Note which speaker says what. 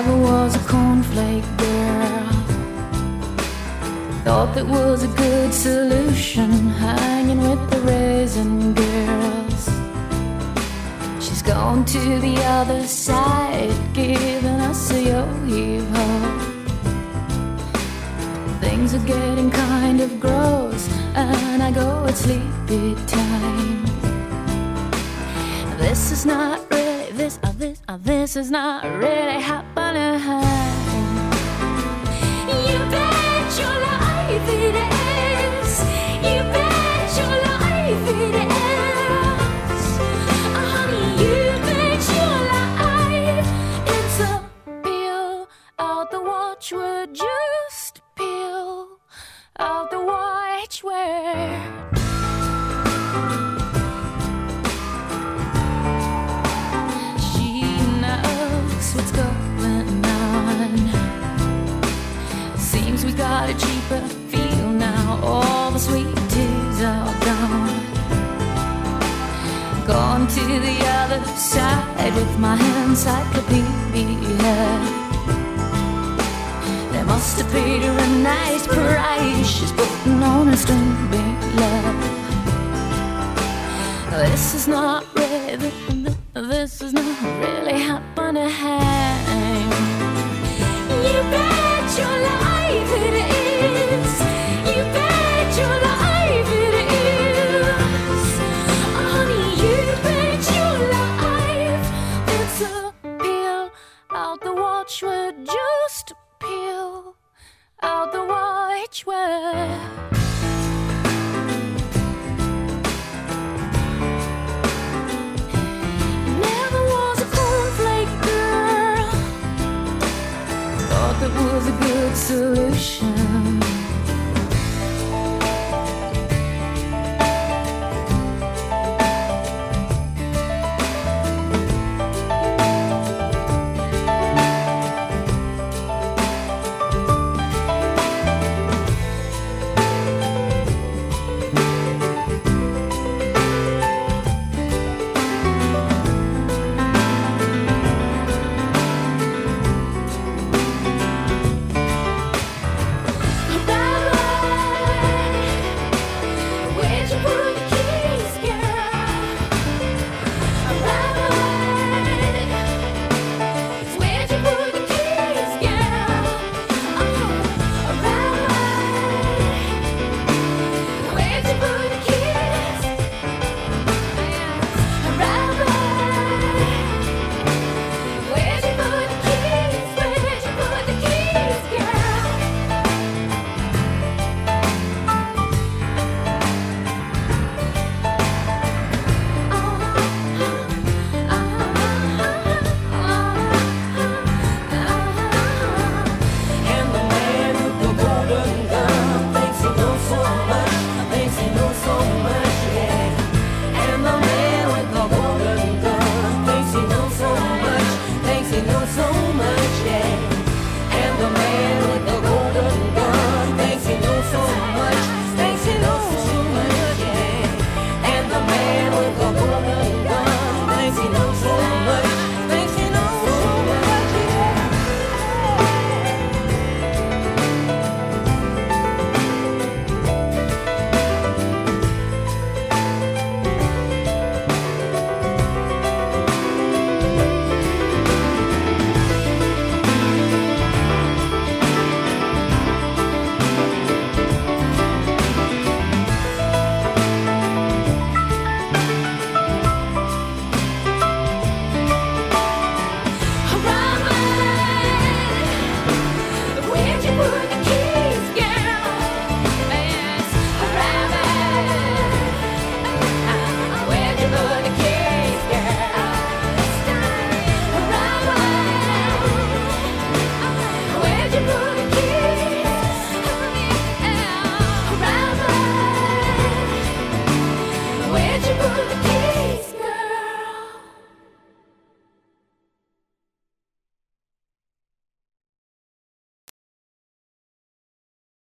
Speaker 1: never was a cornflake girl. Thought that was a good solution, hanging with the raisin girls. She's gone to the other side, giving us a yo-heave-ho. Things are getting kind of gross, and I go at sleepy time. This is not really, this is not really happening. You bet your life it is. You bet your life it is. Honey, you bet your life. It's a peel out the watchword, just peel out the watchword. She knows what's going on. Seems we got a cheaper feel now. All the sweet teas are gone. Gone to the other side with my encyclopedia. They must have paid her a nice price. She's putting on a string, big love. This is not really, this is not really happening.